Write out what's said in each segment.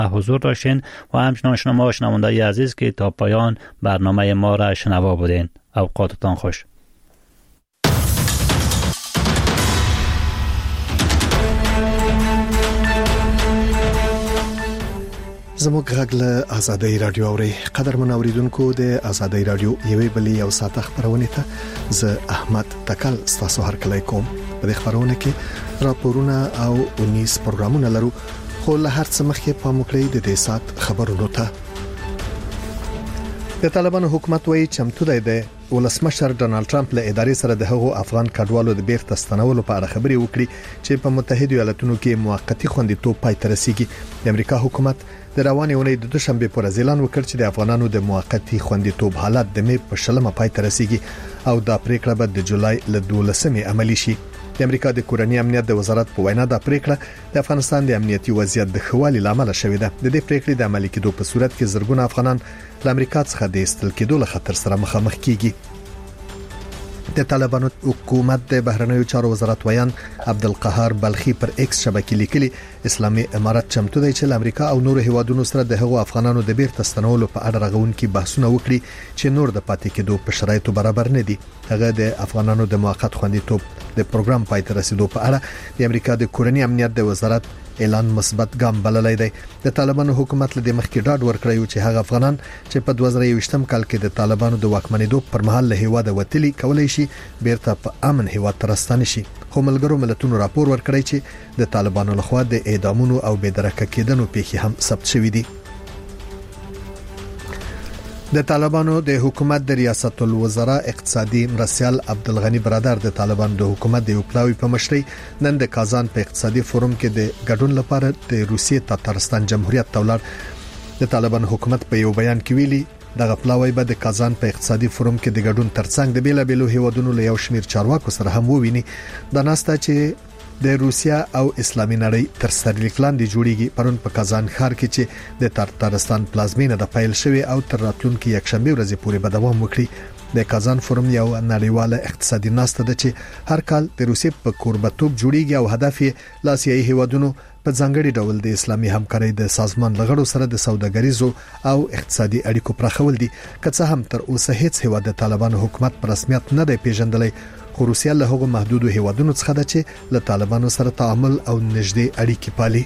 حضور داشتین و همچنان شما شنوندگان عزیز که تا پایان برنامه ما را شنوا بودین. اوقاتتان خوش. زموږ غږ له آزادۍ رادیو اوري. قدرمن اوریدونکو د آزادۍ رادیو یوې بلې یو ساعت خبرونه ته زه احمد تکل تاسو هرکلی کوم. په دې خبرونه کې راپورونه او 19 پروګرامونه لرو، خو له هر څه مخکې پام وکړئ د دې ساعت خبرونو ته. د طالبانو حکومت وایي چمتو دی د ولسمشر ډونالد ټرمپ له ادارې سره د هغو افغان کډوالو د بیرته ستنولو په اړه خبرې وکړي چې په متحده ایالاتونو کې موقتی خوندیتوب پای ته رسیږي. د امریکا حکومت د روانې اونۍ د دوشنبه پر اعلان وکړ چې د افغانانو د موقتی خوندیتوب حالت د می په شلمه پای ته رسیږي او دا پریکړه به د جولای ل 12مې عملی شي. د امریکا د کورنۍ امنیت د وزارت په وینا دا پریکړه د افغانستان د امنیتي وضعیت د خوالي لامل شوې ده. د دې پریکړې د عملي کېدو په صورت کې زرګونه افغانان د امریکا څخه د استل کېدو له خطر سره مخامخ کیږي. د طالبانو حکومت د بهرنیو چارو وزارت ویان عبدالقهار بلخی پر ایکس شبکې لیکلي اسلامي امارات چمتو دی چې امریکا او نور هیوادونو سره د هغو افغانانو د بیرته ستنولو په اړه رغونکي بحثونه وکړي چې نور د پاتې کېدو په شرایطو برابر نه دي. هغه د افغانانو د موقت خوندیتوب د پروګرام پای ته رسیدو په اړه د امریکا د کورنۍ امنیت د وزارت اعلان مثبت ګام بللی دی. د طالبانو حکومت له مخکې ډاډ ورکړی چې هغه افغانان چې په 2023م کال کې د طالبانو د واکمنېدو پر مهال له هیواد وتلي کولای شي بیرته په امن هیواد ترستانه شي. خو ملګرو ملتونو راپور ورکړی چې د طالبانو لخوا د اعدامونو او بېدرکه کېدنو پیښې هم ثبت شوې دي. د طالبانو د حکومت د ریاست الوزرا اقتصادي مرسیال عبدالغنی برادر د طالبانو د حکومت د یو پلاوی په مشرۍ نن د کازان په اقتصادي فورم کې د ګډون لپاره د روسیې تاتارستان جمهوریت تولر. د طالبانو حکومت په یو بیان کې ویلي دغه پلاوی به د کازان په اقتصادي فورم کې د ګډون ترڅنګ د بیلابېلو هیوادونو له یو شمیر چارواکو سره هم وویني. د ناستا چې د روسیا او اسلامي نړۍ تر سرلیک لاندې جوړیږي. پرون په کازان ښار کې چې د تاتارستان پلازمینه د پایل شوی او تر راتلونکي یکشنبه ورځې پورې به دوام وکړي. د کازان فورم یو نړیواله اقتصادي ناسته ده چې هر کال د روسیې په کوربتوب جوړیږي او هدف یې لا آسیایي هیوادونو په ځانګړي ډول د اسلامي همکارۍ د سازمان لغړو سره د سوداګریزو او اقتصادي اړیکو پراخول دي. که څه هم تر اوسه هیڅ هیواد د طالبانو حکومت په رسمیت نه دی پیژندلی، خو روسیا له هغو محدودو هیوادونو څخه ده چې له طالبانو سره تعامل او نږدې اړیکې پالي.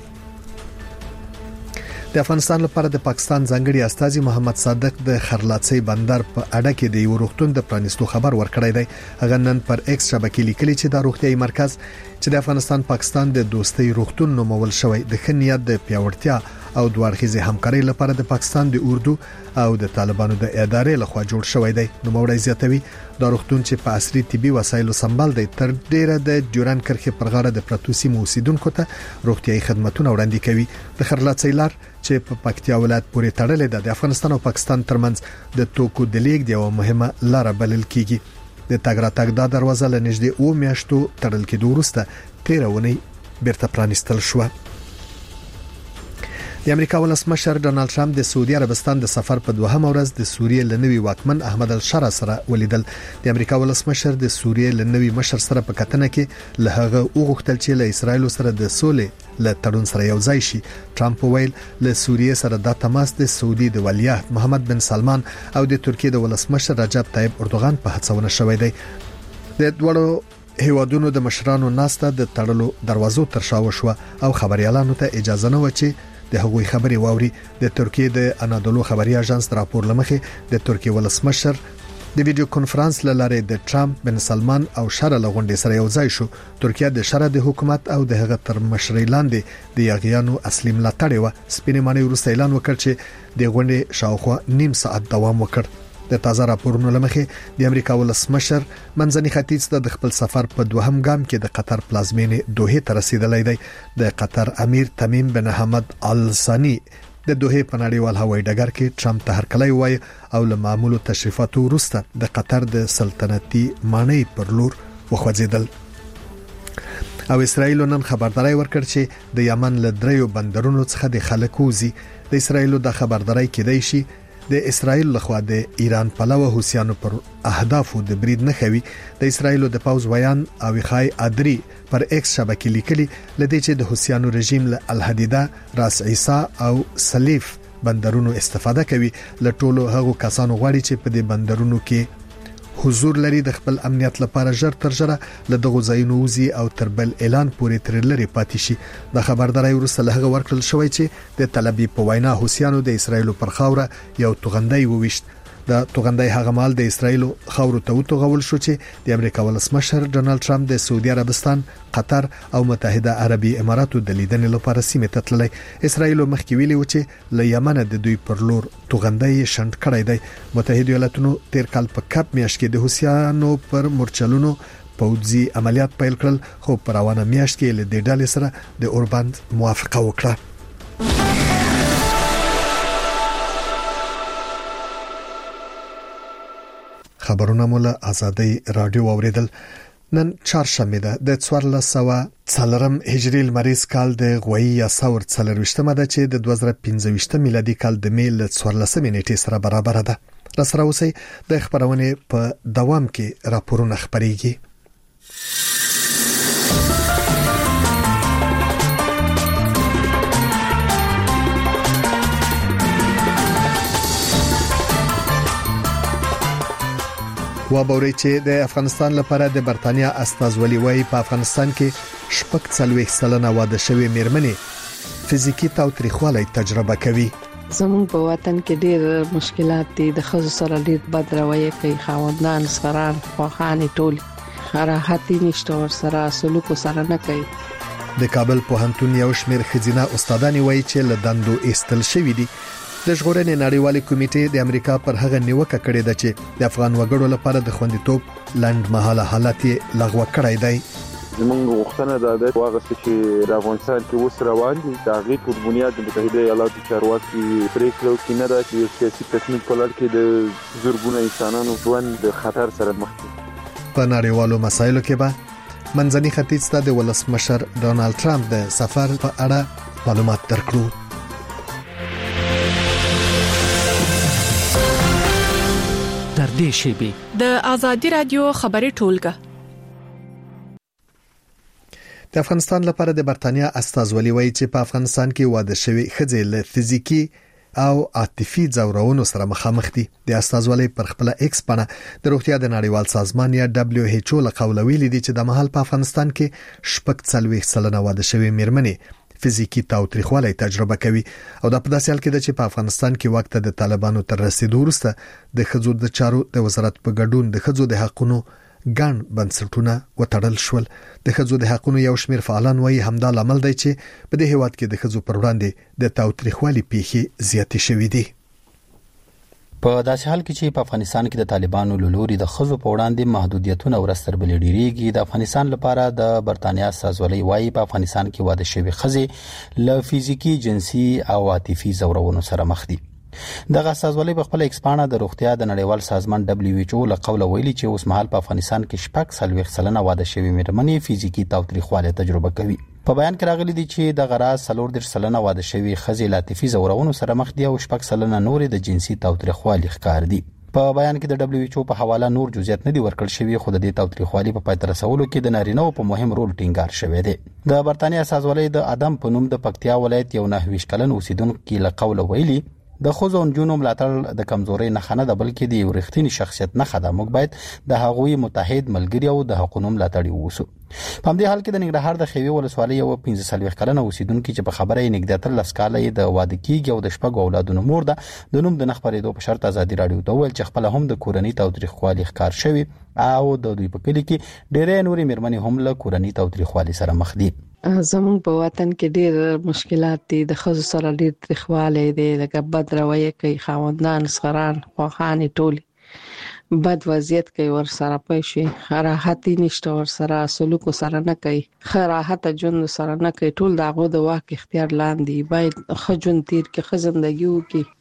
د افغانستان لپاره د پاکستان ځانګړي استازي محمد صادق د خرلاڅي بندر په اړه کې د یو روغتون د پرانیستو خبر ورکړی دی. هغه نن پر ایکس شبکې لیکلي چې د روغتيایي مرکز چې د افغانستان پاکستان د دوستۍ روغتون نومول شوی د خنیت د پیاوړتیا او دوارخیزه همکارۍ لپاره د پاکستان د اردو او د طالبانو د ادارې لخوا جوړ شوی دی. نو موړی زیاتوي دا روغتون چې په عصري طبي وسایلو سمبال دی تر ډیره د جوران کرخه پر غاړه د پروتو سیمو اوسیدونکو ته روغتيایي خدماتونه وړاندې کوي. د خرلاڅي لار چې په پکتیا ولایت پورې تړلې ده د افغانستان او پاکستان ترمنځ د توکو د لیږد یو مهمه لار بلل کیږي. د تګ راتګ دا دروازه له نږدې 2 میاشتو تړل کېدو وروسته 13 ونې بیرته پرانیستل شو. د امریکا ولسمشر ډونالد ټرمپ د سعودي عربستان د سفر په دوهمه ورځ د سوریې لنوي واکمن احمد الشرا سره ولیدل. د امریکا ولسمشر د سوریې لنوي مشر سره په کتنه کې له هغه وغوښتل چې له اسرایل سره د سولې له تړون سره یو ځای شي. ټرمپ ویل له سوریې سره د تماس د سعودي د ولیعهد محمد بن سلمان او د ترکیې د ولسمشر رجب طیب اردوغان په هڅونه شوې دی. د دوړو هیوادونو د مشرانو ناسته د تړلو دروازو تر شا وشو او خبريالانو ته اجازه نه و چې د هغوی خبري واوري. د ترکیې د انادولو خبري اژانس راپور لمخې د ترکیې ولسمشر د ویډیو کانفرنس لاره د ټرمپ بن سلمان او شره لغونډې سره یو ځای شو. ترکیه د شره د حکومت او د هغه تر مشرۍ لاندې د یاغیانو اصلي ملاتړ و. سپینې معنی وروسته اعلان وکړ چې د غونډې شاوخوا نیم ساعت دوام وکړ. د تازه راپورونو لمخې د امریکا ولسمشر منځني ختیځ ته د خپل سفر په دوهم ګام کې د قطر پلازمینې دوحه ته رسیدلی دی. د قطر امیر تمیم بن حمد ال ثانی د دوحه په نړیوال هوایي ډګر کې ټرمپ ته هرکلی وایي او له معمولو تشریفاتو وروسته د قطر د سلطنتي ماڼۍ پر لور وخوځیدل. او اسرائیل نن خبرداري ورکړ چې د یمن له دریو بندرونو څخه د خلکو وزي. د اسرائیل د خبرداري کې دی شي د اسرایل لخوا د ایران پلوه حوثیانو پر اهدافو د برید نه خوي د اسرایل د پاوز بیان او خای ادري پر ایکس شبکې لیکلي لدې چې د حوثیانو رژیم له الحدیده راس عیسی او سلیف بندرونو استفاده کوي لټولو هغو کسانو غواړي چې په دې بندرونو کې حضور لري د خپل امنیت لپاره ژر تر ژره له دغه ځایونو وزي او تربل اعلان پورې تر لري پاتې شي د خبرداري ورسره له ورکړل شوی چې د طلبي په وینا حوثیانو د اسرایل پر خاوره یو توغندۍ وويشت د توغندۍ هغه مال د اسرایل خاورو ته وتوغول شو چې د امریکا ولسمشر ډونالد ټرمپ د سعودي عربستان قطر او متحده عربي اماراتو د لیدنې لپاره سیمه ته تللی اسرایل مخکې ویلي و چې له یمن د دوی پر لور توغندۍ شنډ کړی دی متحده ایالاتونو تیر کال په کپ میاشت کې د حوثیانو پر مرچلونو پوځي عملیات پیل کړل خو پر روانه میاشت کې له دې ډلې سره د اوربند موافقه وکړه خبرونه مولا ازادي رادیو اوریدل نن چهارشنبه ده د 1404 هجری لمریز کال د غوي یا ثور 14مه ده چې د 2015 میلادي کال د میل 14 نیټې سره برابر ده را سره اوسئ د خبرونه په دوام کې راپورونه خبريږي وابوري چې د افغانستان لپاره د برتانیا استازولي وای په افغانستان کې شپږ څلويخ سلنه واده شوی میرمنې فزیکی تاوتریخوالی تجربه کوي زموږ په وطن کې ډېر مشکلات دي د خزو سره ډېر بد رویه کوي خاوندان سران خواخاني ټول راحتي نشته ور سره سلوک سره نه کوي د کابل پوهنتون یو شمېر خزینه استادان وای چې له دندو ایستل شوی دي د ژغورنې نړیوالې کمیټې د امریکا پر هغه نیوکه کړې ده چې د افغان وګړو لپاره د خوندیتوب لند مهاله حالت لغوه کړی دی زمونږ غوښتنه ده چې د افغانستان کې اوس روان دي د هغې په بنیاد د متحده ایالاتو چارواکي پریکړه وکړي نه ده چې یو سیاسي تصمیم په لړ کې د زرګونو انسانانو ژوند د خطر سره مخ دي په نړیوالو مسایلو کې به منځني ختیځ ته د ولسمشر ډونالد ټرمپ د سفر په اړه معلومات درکړو در دې شیبه د ازادي رادیو خبري ټولګه د افغانستان لپاره د برتانیا استازولي وایي چې په افغانستان کې واده شوی ښځې له فزیکی او عاطفي ځورونو سره مخامخ دي د استازولي پر خپل ایکس باندې د روغتیا د نړیوال سازمان یا WHO له قوله ویلي دي چې د محل په افغانستان کې شپږ څلويخ سلنه واده شوی میرمنې فزیکی تاوتریخوالی تجربه کوي او د پداسې حال کې د چې په افغانستان کې وخت د طالبانو تر رسیدو وروسته د خځو د چارو د وزارت په ګډون د خځو د حقوقو ګڼ بنسټونه وټړل شول د خځو د حقوقو یو شمېر فعالان وایي همدا لامل دی چې په دې هیواد کې د خځو پر وړاندې د تاوتریخوالی پیښې زیاتې شوې دي په داسې حال کې چې په افغانستان کې د طالبانو لوري د خزو په وړاندې محدودیتونه ورستر بل ډیریږي د افغانستان لپاره د برتانیا استازولي وایي په افغانستان کې واده شوی خزې له فزیکی جنسي او عاطفي ځورونو سره مخ دي دغه استازولي په خپل ایکسپانه د روغتیا د نړیوال سازمان WHO له قوله ویلي چې اوس مهال په افغانستان کې شپږ څلويخ سلنه واده شوی میرمنې فزیکی تاوتریخوالی تجربه کوي په بیان کې راغلي دي چې د غراز 40 سلنه واده شوی خزې له عاطفي ځورونو سره مخ دي او شپږ سلنه نور د جنسي تاوتریخوالی ښکار دي په بیان کې د WHO په حواله نور جزئیات نه دي ورکړل شوی خو د دې تاوتریخوالی په پای ته رسولو کې د نارینه‌و په مهم رول ټینګار شوی دی د برتانیا استازولي د ادم په نوم د پکتیا ولایت یو 29 کلن اوسیدونکو له قوله ویلي د خوځو نجونو ملاتړ د کمزوري نه خنه د بلکې د یو رښتینی شخصیت نه خدای موږ باید د هغوی متحد ملګری او د حقوقو ملاتړ ووسو په همدې حال کې د ننګرهار د خوي ولسوالۍ یو 15 کلن اوسیدونکو چې په خبره یې نګدتل لسکاله د واده کیږي او د شپږ اولادونو مور ده د نوم د نخبرېدو په شرط ازادي رادیو ته ویل چې خپل هم د کورنۍ تاوتریخوالي ښکار شوی او د دوی په کلی کې ډېرې نورې میرمنې هم له کورنۍ تاوتریخوالي سره مخ دي زموږ په وطن کې ډېر مشکلات دي د خزو سره ډېر تریخوالی دی لکه بد رویه کوي خاوندان سران خواخاني ټول بد وضعیت کوي ور سره پېښې راحتي نشته ور سره سلوک سره نه کوي راحت ژوند سره نه کوي ټول دغه د واک اختیار لاندې باید خجون تیر کې خزندګي وکي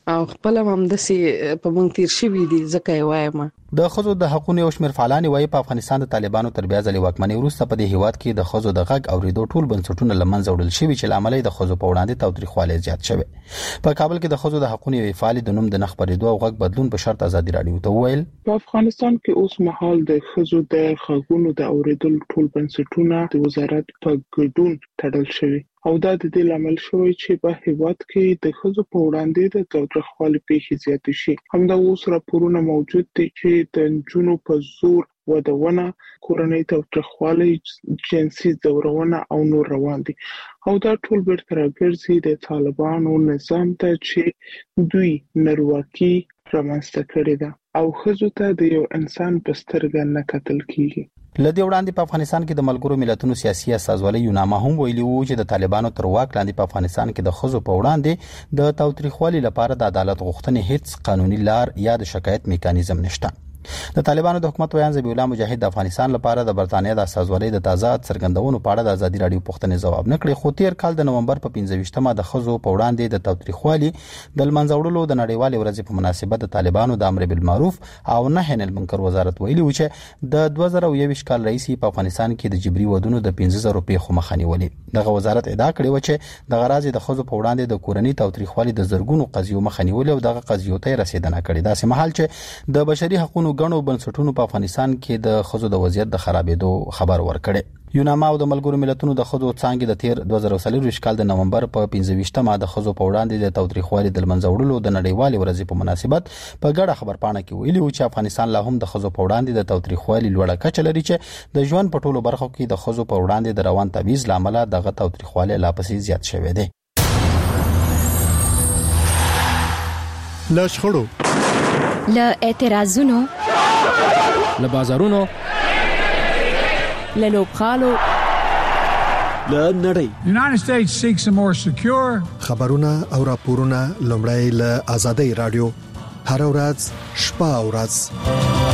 او خپل هم د سي په مونږ تیر شوی دي ځکه وایم د خزو د حقوقو یو شمېر فعالان وایي په افغانستان د طالبانو تر بیا ځلې واکمنۍ وروسته په دې هیواد کې د خزو د غږ اوریدو ټول بنسټونه لمنځه وړل شوي چې لامل د خزو په وړاندې تاوتریخوالی زیات شوی. په کابل کې د خزو د حقوقو یو فعال د نوم د نخ پرېدو او غږ بدلون په شرط ازادي رادیو ته وویل په افغانستان کې اوس مهال د خزو د غږونو د اوریدل ټول بنسټونه د وزارت په ګډون تړل شوي او دا د دې لامل شوی چې په هیواد کې د خزو په وړاندې د تاوتریخوالي پیښې زیاتې شي. همدا اوس راپورونه موجود دي چې د جنونو په زور ودونه، کورنۍ تاوتریخوالي، جنسي ځورونه او نور روان دي او دا ټول بیرته راګرځي د طالبانو نظام ته چې دوی نارواکي رامنځته کړې ده او خزو ته د یو انسان په سترګه نه کتل کیږي. لدی وړاندې په افغانستان کې د ملګرو ملتونو سیاسي استازولۍ یوناما هم ویلي وو چې د طالبانو تر واک لاندې په افغانستان کې د خزو په وړاندې د تاوتریخوالي لپاره د عدالت غوښتنې هیڅ قانوني لار یا د شکایت میکانیزم نشته. د طالبانو د حکومت ویان ذبیح الله مجاهد د افغانستان لپاره د برتانیې د استازولۍ د تازه څرګندونو په اړه د ازادي رادیو پوښتنې ځواب نکړي، خو تیر کال د نومبر په 15مه د خزو په وړاندې د تاوتریخوالي د لمنځه وړلو د نړیوالې ورځې په مناسبت د طالبانو د امر بالمعروف او نهي عن المنکر وزارت ویلي و چې د 2021 کال رئیس په افغانستان کې د جبري ودونو د 15000 پیښو مخه نیولې. دغه وزارت ادعا کړې و چې د غراض د خزو په وړاندې د کورنۍ تاوتریخوالي د زرګونو قضیو مخه نیولې او دغه قضیو ته رسیدنه کړې. دا سم حال چې د بشري حقوقو غنو بنسټونو په افغانستان کې د خزو د وضعیت د خرابېدو خبر ورکړي. یوناما او د ملګرو ملتونو د خزو څانګې د تیر 2023 کال د نومبر په 15مه د خزو په وړاندې د تاوتریخوالي د لمنځه وړلو د نړیوالې ورځې په مناسبت په ګډه خبرپاڼه کې ویلي و چې افغانستان لا هم د خزو په وړاندې د تاوتریخوالي لوړه کچه لري چې د ژوند په ټولو برخو کې د خزو په وړاندې د روان تبعیض لامل دغه تاوتریخوالي لا پسې زیات شوی دی. لا شخړو، لا اعتراضونو، لا بازارونو، له لوبغالو، له نړۍ. United States seeks a more secure خبرونه او راپورونه لومړی له آزادۍ رادیو هر ورځ شپه او ورځ.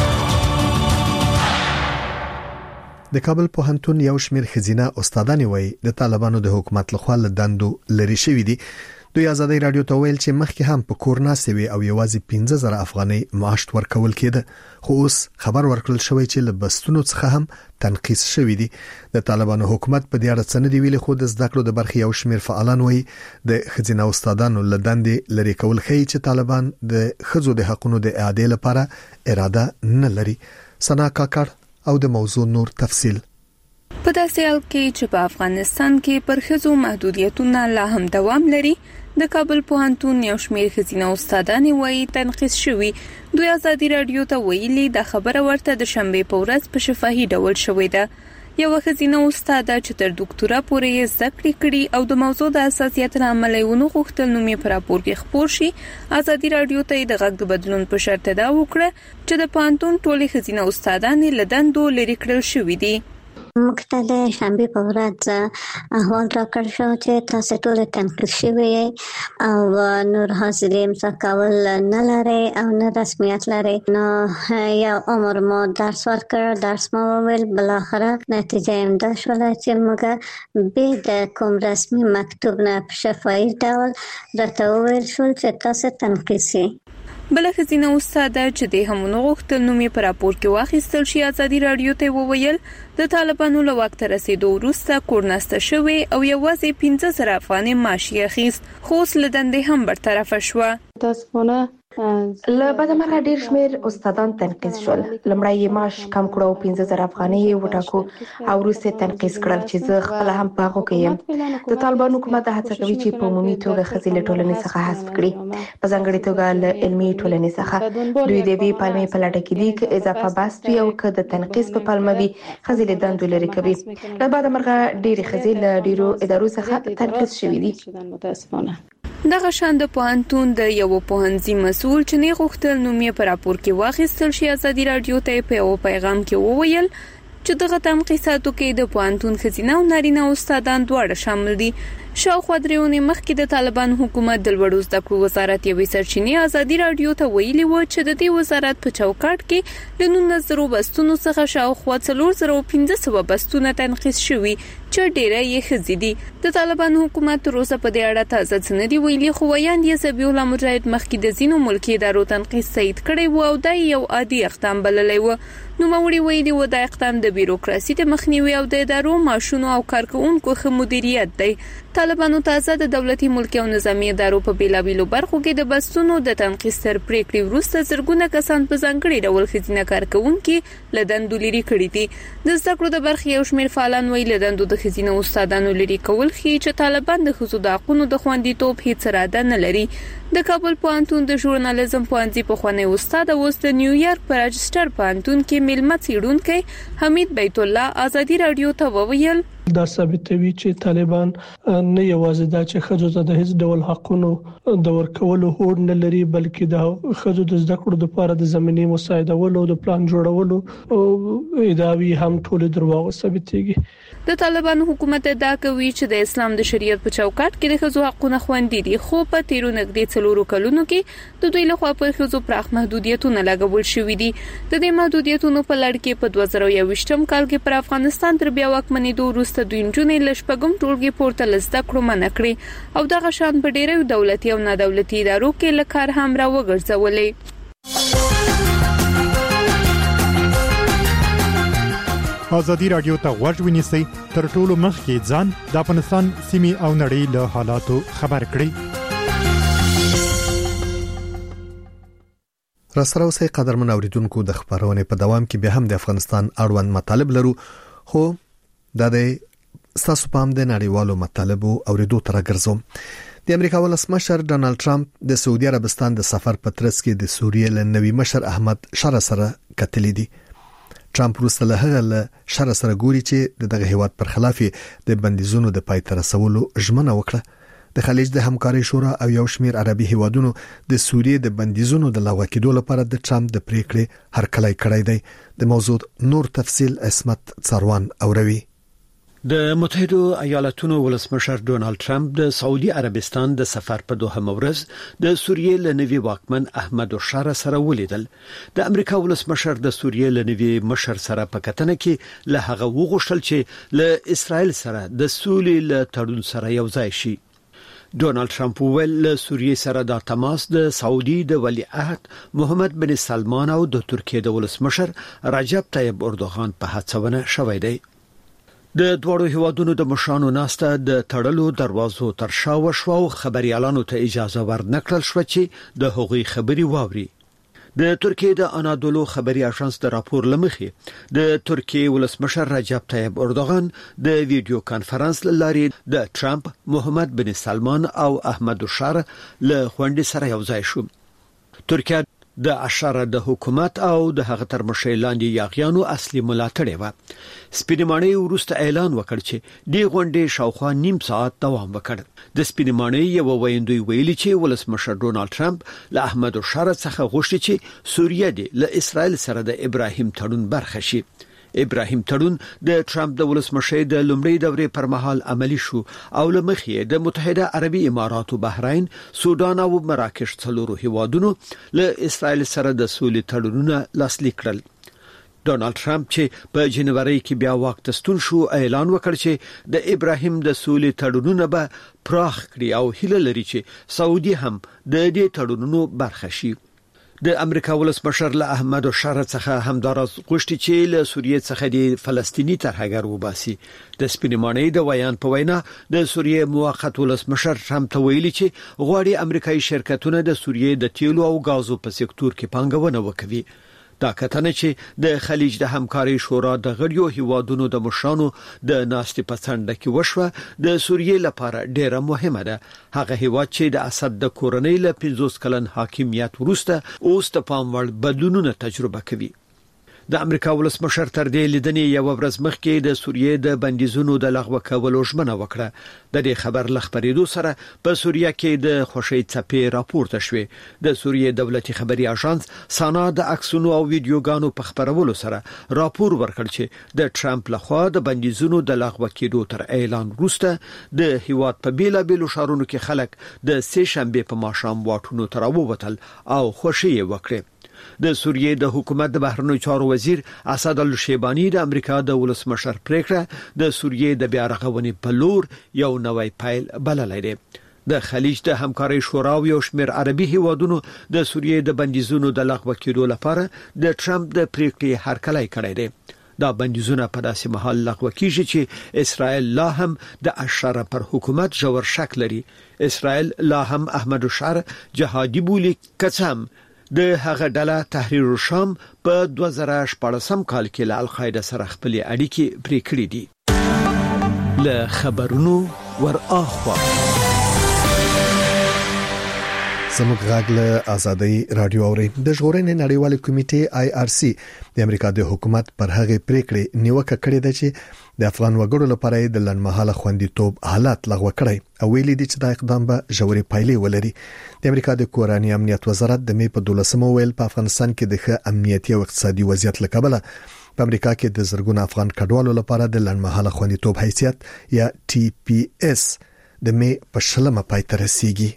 د کابل پوهنتون یو شمېر خزینه استادان وایي د طالبانو د حکومت لخوا له دندو لري شوی دي. دوی آزادۍ رادیو ته ویل چې مخکې هم په کورنا سوي او یوازې 15000 افغانۍ معاش ورکول کېده، خو اوس خبر ورکړل شوی چې له بستونو څخه هم تنقیص شوی دي. د طالبانو حکومت په دې اړه څه نه دی ویلي، خو د زده کړو د برخې یو شمېر فعالان وایي د خزینه استادانو له دندې لري کول ښیي چې طالبان د خزو د حقوقو د اعادې لپاره اراده نه لري. سنا کاکړ او د موضوع نور تفصیل. په داسې حال کې چې په افغانستان کې پر خزو محدودیتونه لا هم دوام لري، د کابل پوهنتون یو شمېر خزینه استادان وایي تنقیص شوی. دوی آزادي رادیو ته ویلي د خبره ورته د شنبه په ورځ په شفاهي ډول شوې ده. یو خزینه استاد چې تر ډاکټورا پورې زده کړې کړي او د موضوع د اساسیت عملي ونو غوښتل نو په راپور کې خبر شي. آزادي رادیو ته د غږ د بدلون په شرط دا وکړه چې د پوهنتون ټولې خزینه استادان له دندو لري کړل شوې دي. مخکې د شنبه په ورځ احوال راکړ شو چې تاسو ټول تنقیص شوی او نور حاضرې امضا کول نه لري او نه رسمیت لري. نو یا عمر مو درس ورکړ، درس مو وویل، بل اخره نتیجه امدا شول چې موږ به د کوم رسمي مکتوب نه په شفاهي ډول راته وویل شو چې تاسو تنقیصي. بل خزینه استاد چې د همونو غوښتل نومي پر راپور کې واخیستل شي آزادي رادیو ته وویل د طالبانو له وخت رسیدو وروسته کورناسته شوی او یوازې 15000 افغانۍ معاش یې اخیست، خو اوس له دندې هم برطرفه شوه. تاسو له بدمرغه ډیر شمیر استادان تنقیص شول. لمړی یې معاش کم کړو، 15000 افغانۍ وټاکو او وروسته تنقیص کړل چې زه خپل هم په هغه کې یم. د طالبان حکومت هڅه کوي چې په عمومي توګه خزیله ټولنې څخه حذف کړي، په ځانګړي توګه له علمي ټولنې څخه. دوی د دې پالمې په لټه کې دي چې اضافه بحث وي او که د تنقیص په پالمه وي خزیله دندو لري کوي. له بدمرغه ډیر خزیله ډیرو ادارو څخه تنقیص شوی دي. دغه شان د پوهنتون د یو پوهنځي مسؤل چې نه غوښتل نومي په راپور کې واخیستل شي آزادي رادیو ته په یو پیغام کې وویل چې دغه تنقیصاتو کې د پوهنتون خزینه او نارینه استادان دواړه شامل دي. شاوخوا درېونې مخکې د طالبان حکومت د لوړو زده کړو وزارت یوې سرچینې آزادي رادیو ته ویلي و چې د دې وزارت په چوکاټ کې له 1900 بستونو څخه شاوخوا 4500 بستونه تنقیص شوي، چې ډیره یې خزيدي. د طالبانو حکومت روزه په دې اړه تازه څه دی ویلي، خو ویاند یې ذبیح الله مجاهد مخکې د زینو ملکی ادارو تنقید تایید کړی و او دا یو عادي اقدام بللی و. نو موري ویلي و دا اقدام د بیروکراسي د مخنیوي او د ادارو ماشونو او کارکونکو ښه مدیریت دی. طالبانو تازه د دولتي ملکی او نظامی ادارو په بیلابیلو برخو کې د بستونو د تنقید تر پریکړې وروسته زرګونه کسان په ځانګړي ډول خزینه کارکونکو لدندو لري کړی دي. د زده کړو د برخې یو شمېر فعالان ویل لدندو د خزینه استادانو لري کول خي چې طالبان د خزو د حقوقو د خوندیتوب هیڅ اراده نه لري. د کابل پوهنتون د ژورنالیزم پوهنځي په خوانی استاد اوس د نیویارک په راجستر پوهنتون کې ملمه څېړونکی حمید بیت الله ازادي رادیو ته وویل دا ثابتوي چې طالبان نه یوازې دا چې خځو ته د هیڅ ډول حقونو د ورکولو هوډ نه لري، بلکې د خځو د زده کړو لپاره د زمینې مساعدولو د پلان جوړولو او اداري هم ټول درواغ ثابتېږي. د طالبانو حکومت ادعا کوي چې د اسلام د شریعت په چوکاټ کې د خځو حقونه خوندي دي، خو په تیرو نږدې 4 کلونو کې د دوی لخوا پر خځو پراخ محدودیتونه لګول شوې دي. د دې محدودیتونو په لړ کې په 2021م کال کې پر افغانستان تر بیا واکمنېدو وروسته دوی نجونې له شپږم ټولګي پورته لزده کړو منع کړې او دغه شان په ډېرو دولتي او نادولتي ادارو کې له کار هم راوګرځولې. ازادي رادیو ته غوږ ونیسئ، تر ټولو مخکې ځان د افغانستان سیمې او نړۍ له حالاتو خبر کړئ. راسره اوسئ قدرمن اوریدونکو، د خبرونې په دوام کې به هم د افغانستان اړوند مطالب لرو، خو د تاسو په هم د نړیوالو مطالبو اوریدو تر ګرځوم. د امریکا ولسمشر ډونالد ټرمپ د سعودي عربستان د سفر په ترڅ کې د سوریې له نوي مشر احمد شرع سره کتلې دي. ټرمپ وروسته له هغه له شرع سره ګوري چې دغه هیواد پر خلاف د بندیزونو د پای ته رسولو ژمنه وکړه. د خلیج د همکارۍ شورا او یو شمېر عربي هیوادونو د سوریې د بندیزونو د لغوه کېدو لپاره د ټرمپ د پریکړې هرکلی کړی دی. د موضوع نور تفصيل اسمت څاروان اوروي. د متحده ایالاتونو ولسمشر ډونالد ټرمپ د سعودي عربستان د سفر په دوهم ورځ د سوریې له نوي واکمن احمد شرع سره ولیدل. د امریکا ولسمشر د سوریې له نوي مشر سره په کتنه کې له هغه وغوښتل چې له اسرائیل سره د سولې له تړون سره یو ځای شي. ډونالد ټرمپ ویل له سوریې سره د تماس د سعودي د ولیعهد محمد بن سلمان او د ترکیې د ولسمشر رجب طیب اردوغان په هڅونه شوی دی. د دوړو هیوادونو د مشرانو ناسته د تړلو دروازو تر شا وشو او خبريالانو ته اجازه ورنکړل شو چې د هغوی خبري واوري. د ترکیې د انادولو خبري اژانس د راپور لمخې د ترکیې ولسمشر رجب طیب اردوغان د ویډیو کانفرنس لارې د ټرمپ، محمد بن سلمان او احمد شرع له خوندې سره یو ځای شو. ترکیه د اشاره د حکومت او د هغه تر مشرۍ لاندې یاغیانو اصلي ملاتړ و. سپینمانۍ وروسته اعلان وکړ چې د غونډې شاوخوا نیم ساعت دوام وکړ. د سپینمانۍ یو ویندوی ویلي چې ولسمشر ډونالد ټرمپ له احمد شرع څخه غوښتي چې سوریه د اسرائیل سره د ابراهیم تړون برخه شي. ابراهیم تړون د ټرمپ د ولسمشۍ د لومړۍ دورې پر مهال عملی شو او لمخې د متحده عربي امارات، بحرین، سودان او مراکش څلورو هیوادونو له اسرائیل سره د سولې تړونونه لاسلیک کړل. ډونالد ټرمپ چې په جنوري کې بیا واک ته ستون شو اعلان وکړ چې د ابراهیم د سولې تړونونه به پراخ کړي او هیله لري چې سعودي هم د دې تړونونو برخه شي. د امریکا ولسمشر له احمد شرع څخه همدارس غوښتي چې له سوریې څخه د فلسطینی ترهګر وباسي. د سپینمانۍ د ویان په وینا د سوریې موقت ولسمشر ټرمپ ته ویلي چې غواړي امریکایي شرکتونه د سوریې د تیلو او غازو په سکتور کې پانګونه وکړي. دا کتنه چې د خلیج د همکارۍ شورا د غړیو هیوادونو د مشرانو د ناستې په څنډه کې وشوه د سوریې لپاره ډیره مهمه ده. هغه هیواد چې د اسد د کورنۍ له 50 کلن حاکمیت وروسته اوس د پام وړ بدلونونه تجربه کوي. د امریکا ولسمشر تر دې لیدنې یو ورځ مخکې د سوریې د بندیزونو د لغوه کولو ژمنه وکړه. د دې خبر لخبرېدو سره په سوریه کې د خوشی څپې راپورته شوې. د سوریې دولتي خبري اژانس سانا د عکسونو او ویډیوګانو په خبرولو سره راپور ورکړ چې د ټرمپ لخوا د بندیزونو د لغوه کېدو تر اعلان وروسته د هیواد په بیلابیلو ښارونو کې خلک د سه شنبه په ماښام واټونو ته راووتل او خوشی وکړه. د سوریې د حکومت د بهرنیو چارو وزیر اسد الشیبانی د امریکا د ولسمشر پریکړه د سوریې د بیا رغونې په لور یو نوې پیل بللې ده. د خلیج د همکارۍ شورا او یو شمېر عربي هیوادونو د سوریې د بندیزونو د لغوه کېدو لپاره د ټرمپ د پریکړې هرکلی کړی دی. دا بندیزونه په داسې مهال لغوه کیږي چې اسرائیل لا هم د اشر پر حکومت ژور شک لري. اسرائیل لا هم احمد الشار جهادي بولي، کڅم د هغه ډله تحریر الشام په 2014 کال کې له القاعده سره خپل اړیکې پرې کړې دي. له خبرونو ور اخوا زموږ غږ له ازادي رادیو اوري. د ژغورنې نړیوال کمیټې IRC د امریکا د حکومت پر هغه پریکړې نیوکه کړې ده چې د افغان وګړو لپاره د لنډمهاله خوندیتوب حالت لغوه کړی او ویلي دي چې دا اقدام به ژورې پایلې ولري. د امریکا د کورنۍ امنیت وزارت د مې په 12 ویل په افغانستان کې د ښه امنیتي او اقتصادي وضعیت لکبله په امریکا کې د زرګونو افغان کډوالو لپاره د لنډمهاله خوندیتوب حیثیت یا TPS د مې په شلمه پای ته رسیدي.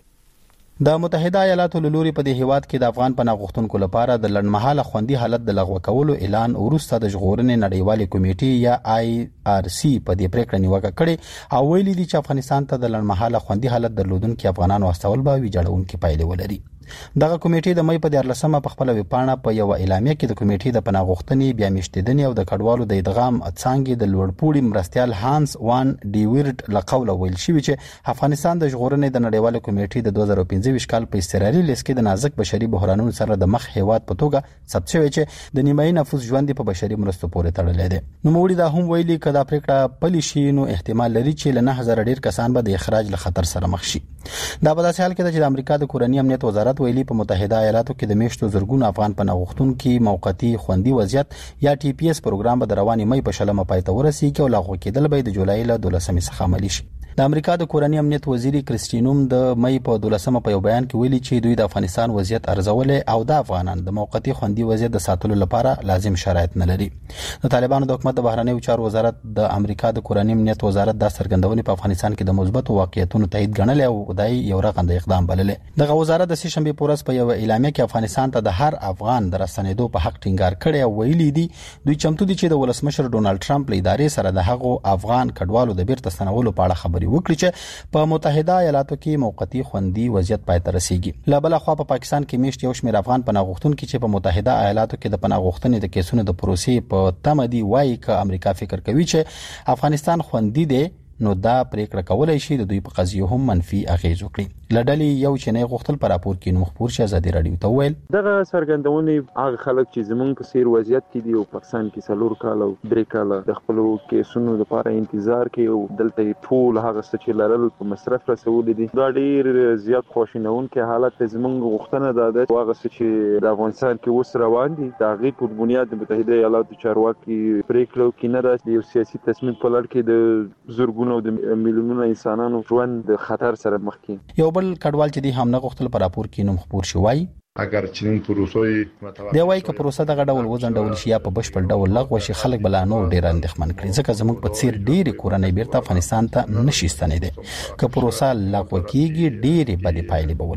د متحده ایالاتو لوري په دې هیواد کې د افغان پناه غوښتونکو لپاره د لنډمهاله خوندي حالت د لغوه کولو اعلان وروسته د ژغورنې نړیوالې کمیټې یا IRC په دې پریکړه نیوکه کړې او ویلي دي چې افغانستان ته د لنډمهاله خوندي حالت درلودونکو افغانانو واستول به ویجاړونکو پایلې ولري. دغه کمیټې د مې په 14مه په خپل ویبپاڼه په یو اعلامیه کې د کمیټې د پناه غوښتنې بیا میشتیدنې او د کډوالو د ادغام څنګه د لوړپوړي مرستيال هانس وان ډیورټ لقول ویل شوی چې افغانستان د ژغورنې د نړیوال کمیټې د 2015 کال په استراري لیست کې د نازک بشري بحرانونو سره د مخ هیواد په توګه ثبت شوی چې د نیمایي نفوس ژوند په بشري مرستو پورې تړلې ده. نو موږ دا هم ویلي کدا پریکړه پلي شي نو احتمال لري چې له 9000 ډیر کسان به د اخراج له خطر سره مخ شي. دا په داسې حال کې چې د امریکا د کورنۍ امنیت وزارت ویلي په متحده ایالاتو کې د میشتو زرګونو افغان پناه غوښتونکو موقتی خوندي وضعیت یا TPS پروګرام به د رواني مې په شلمه پای ته ورسیږي او لغوه کېدل به د جولای له 12 څخه عملي شي. د امریکا د کورنۍ امنیت وزیر کریسټینوم د مې په 12 په یو بیان کې ویلي چې دوی د افغانستان وضعیت ارزولې او د افغانان د موقتی خوندي وضعیت د ساتلو لپاره لازم شرایط نه لري. د طالبانو د حکومت د بهرنیو چارو وزارت د امریکا د کورنۍ امنیت وزارت د څرګندونې په افغانستان کې د مثبت واقعیتونو تایید ګڼل او دای یو رغنده اقدام بللې. دغه وزارت د سشنبه پورس په یو اعلامیه کې افغانستان ته د هر افغان د رسنیدو په حق ټینګار کړی او ویلي دي دوی چمتو دي چې د ولسمشر ډونالد ټرمپ له ادارې سره د هغو افغان کډوالو د بیرته ستنولو په اړه خبري وکړي چې په متحده ایالاتو کې موقتی خوندي وضعیت پای ته رسیدي. لا بل خو په پاکستان کې میشت یو شمېر افغان پناه غوښتونکو چې په متحده ایالاتو کې د پناه غوښتنې د کیسونو د پروسې په تمدي وایي ک امریکا فکر کوي چې افغانستان خوندي دی نو دا پریکړه کولای شي د دوی په قضیه هم منفي اغیز وکړي. لړلې یو چنې غوښتل پر راپور کې نو خبر شي ازادي رادیو ته ویل دغه سرګندونې هغه خلک چې زمونږ په سیر وضعیت کې دي او پاکستان کې څلور کال او درې کال د خپل کیسونو لپاره انتظار کوي او دلته ټول هغه څه چې لرل په مصرف رسول دي. دا ډیر زیات خوشینونکي حالت زمونږ غوښتنه ده هغه څه چې د افغانستان کې اوس روان دي د غي په بنیاد د متحده ایالاتو چارواکي پریکړه کوي نه د یو سیاسي تصمیم په لړ کې د زورګونو د میلیونونو انسانانو ژوند د خطر سره مخ کې. یو بل کډوال چې دی هم نه غوښتل پر راپور کې نوم خبر شي وای اگر چنین پروسې دی وای ک پروسه دغه ډول وزندول شي یا په بشپړ ډول لغوه شي خلک بل نو ډیر اندېښمن کړي ځکه زموږ په څیر ډیر کورنۍ بیرته افغانستان ته نشي ستنېده ک پروسه لغوه کیږي ډیر بدې پایلې به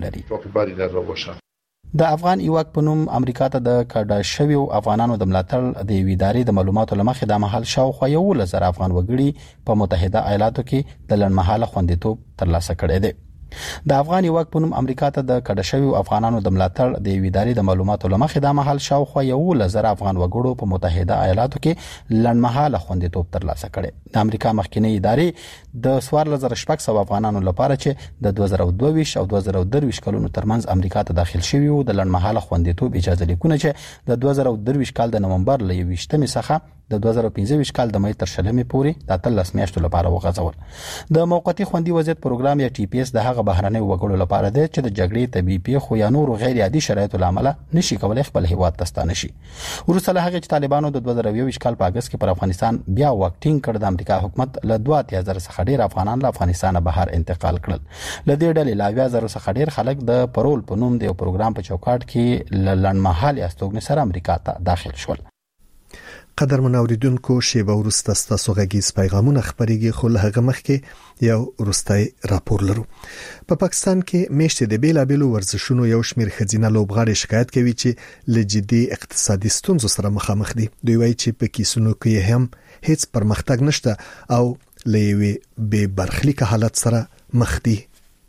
ولري. د افغان ایواک په نوم امریکا ته د کډه شویو افغانانو د ملاتړ د ویداري د معلوماتو لمخې د محل شاوخوا یو لزر افغان وګړي په متحده ایالاتو کې د لنډمهاله خوندیتوب ترلاسه کړي دي. د افغان یواک په نوم امریکا ته د کډه شویو افغانانو د ملاتړ د ویداري د معلوماتو لمخې د محل شاوخوا یو لزر افغان وګړو په متحده ایالاتو کې لنډمهاله خوندیتوب ترلاسه کړي. د امریکا مخکنی ادارې د 14,600 افغانانو لپاره چې د 2022 او 2023 کلونو ترمنځ امریکا ته داخل شوي وو د لنډمهاله خوندیتوب اجازه لیکونه چې د 2023 کال د نومبر ل 20 څخه د 2015 کال د مې تر شلمې پورې د 13 میاشتو لپاره وغځول. د موقتی خوندي وضعیت پروګرام یا TPS د هغه بهرنۍ وګړو لپاره دی چې د جګړې طبيعي پیښو یا نور غیر عادي شرایطو لامل نشي کولای خپل هیواد ته ستانه شي. وروسته له هغه چې طالبانو د 2021 کال په اگست کې پر افغانستان بیا واکټینګ کړ د امریکا حکومت له 2000 څخه ډیر افغانان له افغانستان بهر انتقال کړل. له دې ډلې لا 2000 څخه ډیر خلک د پرول په نوم د پروګرام په چوکاټ کې لنډمهاله استوګنې سره امریکا ته داخل شول. قدر منوریدونکو شیبه ورسته ستاسو غږیز پیغامونه خبريږي خو له هغه مخکې یو ورستای راپور لرو. په پاکستان کې میشته د بیلابیلو ورزشونو یو شمېر خزینه لوبغاړي شکایت کوي چې له جدي اقتصادي ستونزو سره مخامخ دي. دوی وایي چې په کیسونو کې هم هیڅ پرمختګ نشته او لوي به برخلیک حالت سره مخ دي.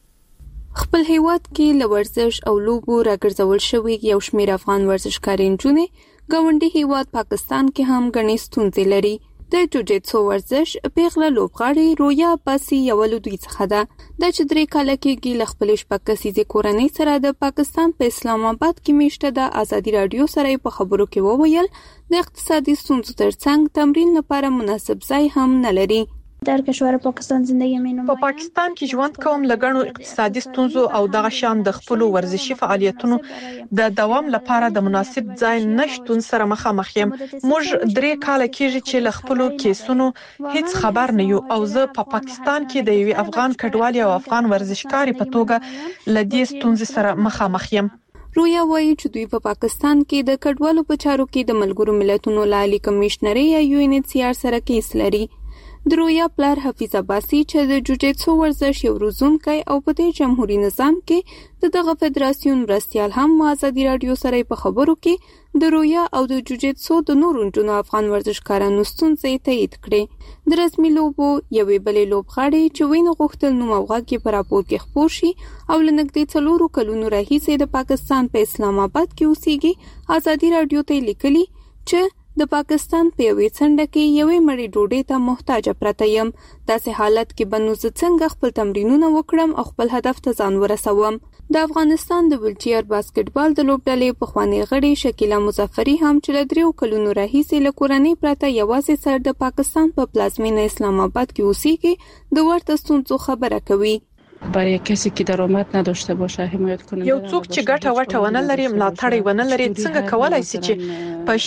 خپل هیواد کې لورزش او لوبو راګرځول شوی یو شمېر افغان ورزشکاران جونې ګاونډي هیواد پاکستان کې هم غني ستونزې لري. د جوجيتسو ورزش پیغله لوبغاړي رویا پاسي یو له دوی څخه ده د چې درې کال کې ل خپل شپږ کورنۍ سره د پاکستان په اسلام آباد کې میشته د ازادي رادیو سره په خبرو کې وویل د اقتصادي ستونزو ترڅنګ تمرین لپاره مناسب ځای هم نه لري. در کشور پاکستان زندگی مینم. په پاکستان کې ژوند کوم لګڼو اقتصادي ستونزو او دغه شان د خپل ورزشي فعالیتونو د دوام لپاره د مناسب ځای نشټون سره مخامخ یم. موږ 3 کال کېږي چې ل خپل کیسونو هیڅ خبر نه یو او زه په پاکستان کې د یو افغان کډوال او افغان ورزشکاري په توګه ل دې ستونزې سره مخامخ یم. رویا وایي چې دوی په پاکستان کې د کډوالو په چارو کې د ملګرو ملتونو لالي کمشنري یا UNHCR سره کیس لري. د رویا پلار حفیظ عباسی چې د جوجيتسو ورزش یو روزونکی او په دې جمهوریت نظام کې دغه فدراسیون مرستيال هم ازادي رادیو سره په خبرو کې د رویا او د جوجيتسو د نورو جنو افغان ورزشکارانو ستونزې تایید کړې. د رسمي لوبو یوې بلې لوبغاړي چې وینه غوښتل نو موغه په راپور کې خبر شي او لنګدې 4 کلونو راهیسې د پاکستان په اسلام آباد کې اوسېږي. ازادي رادیو ته لیکلي چې د پاکستان په یوې څنډه کې یوې مړې ډوډۍ ته محتاج پرته یم. داسې حالت کې بنو زه څنګه خپل تمرینونه وکړم او خپل هدف ته ځان ورسوم. د افغانستان د ویلچیر باسکټبال د لوبډلې پخوانی غړي شکیلا مظفری هم چې له 3 کلونو راهیسې له کورنۍ پرته یوازې سر د پاکستان په پلازمینه اسلام آباد کې اوسېږي د ورته ستونزو خبره کوي. برای کسی که درآمد نداشته باشه حمایت کننده یو څوک چې ګټه وټه ونه لري ملاتړ ونه لري څنګه کولای شي چې په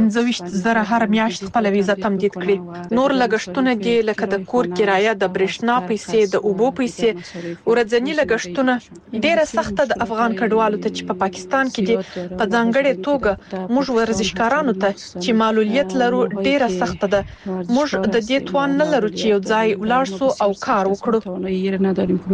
15 زره هر میاشت خپل ویزه تمدید کړي. نور لګښتونه دي لکه د کور کرایه د برېښنا پیسې د اوبو پیسې ورځنی لګښتونه ډیره سخته د افغان کډوالو ته چې په پاکستان کې دي په ځانګړې توګه موږ ورزشکارانو ته چې معلولیت لرو ډیره سخته ده. موږ د دې توان نه لرو چې یو ځای ولاړ سو او کار وکړو.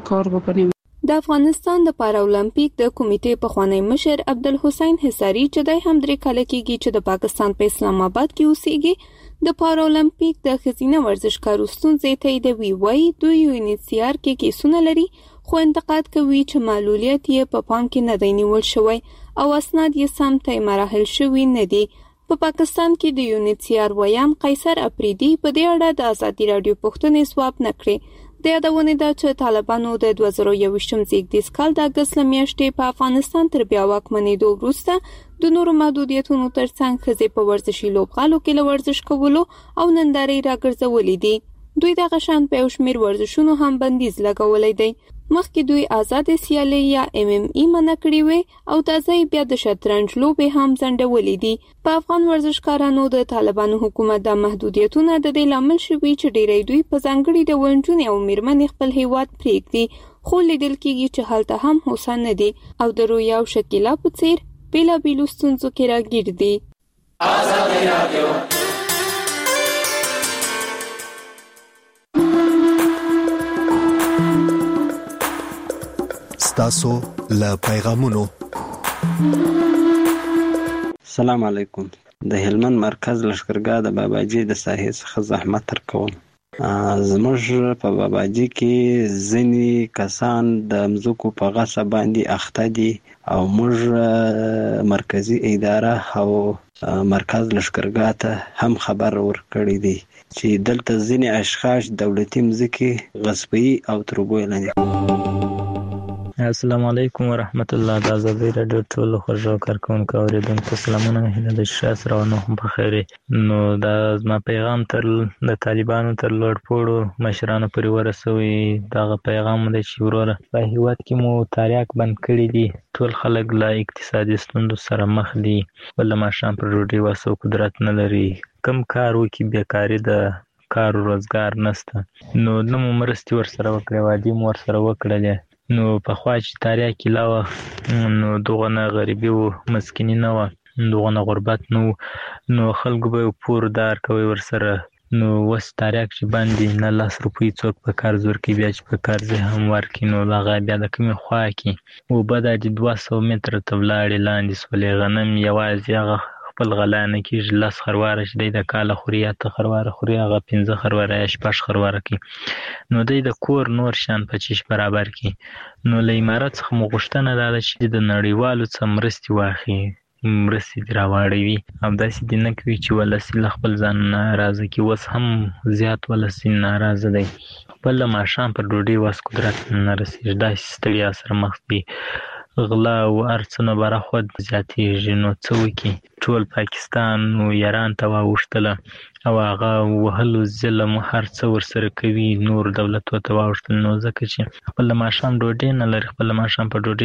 د افغانستان د پاراولمپیک د کمیټې پخوانی مشر عبدالحسین حصاری چې د هم 3 کال کېږي چې د پاکستان په اسلام آباد کې اوسېږي د پاراولمپیک د خزینه ورزشکارو ستونزې تاییدوي. وایي دوی UNHCR کې کیسونه لري خو انتقاد کوي چې معلولیت یې په پام کې نه دی نیول شوی او اسناد یې سم طی مراحل شوي نه دي. په پاکستان کې د UNHCR ویان قیصر اپریدي په دې اړه د ازادي رادیو پوښتنې ځواب نه کړې. د یادونه ده چې طالبانو د 2021 زیږدیز کال د اگست میاشتې په افغانستان تر بیا واکمنېدو وروسته د نورو محدودیتونو ترڅنګ ښځې په ورزشي لوبغالو کې له ورزش کولو او نندارې راګرځولې دي. دوی دغه شان په یو شمېر ورزشونو هم بندیز لګولی دی. مخکې دوی آزاد سیالي یا MMA منع کړې وې او تازه بیا د شطرنج لوبې هم ځنډولې دي. په افغان ورزشکارانو د طالبانو حکومت د محدودیتونو د دې لامل شوي چې ډېری دوی په ځانګړي ډول نجونې او میرمنې خپل هیواد پرېږدي خو لیدل کېږي چې هلته هم هوسا نه دي او د رویا او شکیلا په څېر بېلابېلو ستونزو کې راګیر دي. ازادي رادیو تاسو له پیغامونو. السلام علیکم. د هلمند مرکز لشکرګاه د باباجي د ساحې څخه زحمت ترکوم. زموږ په باباجي کې ځینې کسان د مځکو په غصب باندې اخته دي او موږ مرکزی اداره او مرکز لشکرګاه ته هم خبر ورکړی دی چې دلته ځینې اشخاص دولتي مځکې غصبي او تربوي لاندې. السلام علیکم ورحمت الله. د ازادي رادیو ټول خوږو کارکونکو اوریدونکو سلامونه. هیله د شاس روانو په خیر. نو دا زما پیغام تر د طالبانو تر لوړ پوړو مشرانو پورې ورسوي. دغه پیغام دی چې وروره په هیواد کې مو تاریاک بند کړی دي. ټول خلک له اقتصادي ستونزو سره مخ دي. بل ماشام پر ډوډۍ واسو قدرت نه لري. کم کار وکي بیکاری د کار روزګار نشته. نو نو مرستي ور سره وکړې وادي مور سره وکړلې. نو په خوا چې تاریخ کې لاوه نو دغه نه غریبي او مسکینی نه و. دغه غربت نو خلکو به پوردار کوي ورسره نو وس تاریخ چې باندې نه 10 روپۍ څوک په قرض ورکړي بیا چې په قرض هم ورکړي نو هغه بیا د کومې خوا کې او بد د 200 متر ته ولاړې لاندې سولې غنم یوازې هغه خپل غلا نه کېږي 10 خرواره چې د کاله خوري ته خرواره خوري هغه 15 خرواره یا 6 خرواره کوي نو د کور نور شان 25 برابر کوي نو له امارات څخه مغشتنه ده چې د نړیوالو څخه مرستي واخی مرستې دی راوړوي او داسې دي نه کوي چې ولسی له خپل ځان ناراضه کی وس هم زیات ولسی ناراضه دی خپل ماشام پر ډوډۍ واس قدرت نه رسیږي داسې ستړیا سره مخ دي غلا او ارڅنه بره خود زیاتېږي نو څه وکړي ټول پاکستان او ایران ته واوښتله او هغه وهلو ظلم هر څه ورسره کوي نور دولتو ته واوښتل نو ځکه چې خپل ماشام ډوډۍ نه لري خپل ماشام په ډوډۍ